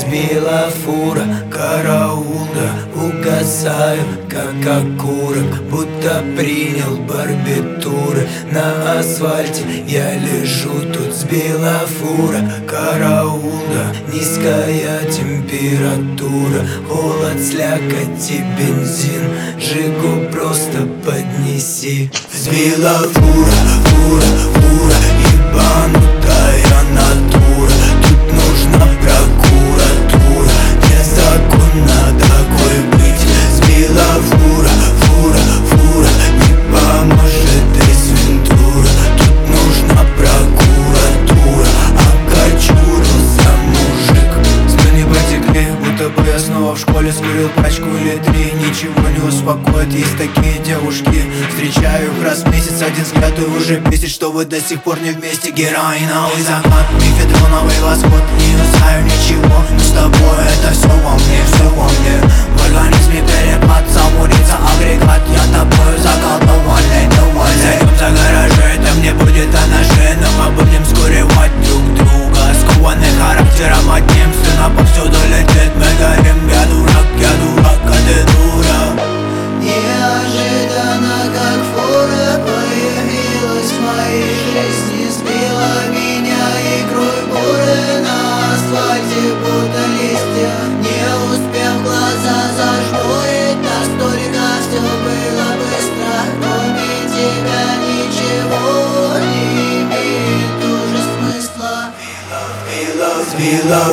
Сбила фура, караулда, угасаю, как окурок, будто принял барбитуры. На асфальте я лежу, тут сбила фура, караулда, низкая температура, холод, слякоть и бензин, жигу просто поднеси. Сбила фура, фура, ебанутая натура, тут нужна прокуратура, незаконно такой быть. Сбила фура, не поможет и свинтура, тут нужна прокуратура, окочурился мужик. Слюни потекли, будто бы я снова в школе скурил пачку или три. Ничего не успокоит, есть такие девушки, встречаю их раз в месяц, один взгляд и уже бесит, что вы до сих пор не вместе. Героиновый закат, мефедроновый восход, не знаю ничего, но с тобой это все во мне, все во мне. В организме перепад, замурится агрегат, я тобою заколдованный, зайдем за гаражи, это мне будет о ноже, но мы будем скуревать друг друга, скованный характером одним, стена повсюду летит, мы горим. Я дурак, а ты дура. Неожиданно, как фура, появилась в моей жизни, сбила меня игрой буры на асфальте, будто листья. Не успев глаза зажмурить, настолько все было быстро. Кроме тебя ничего не имеет уже смысла. Сбила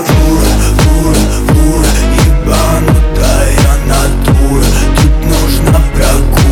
фура, ебанутая натура, тут нужна прокуратура.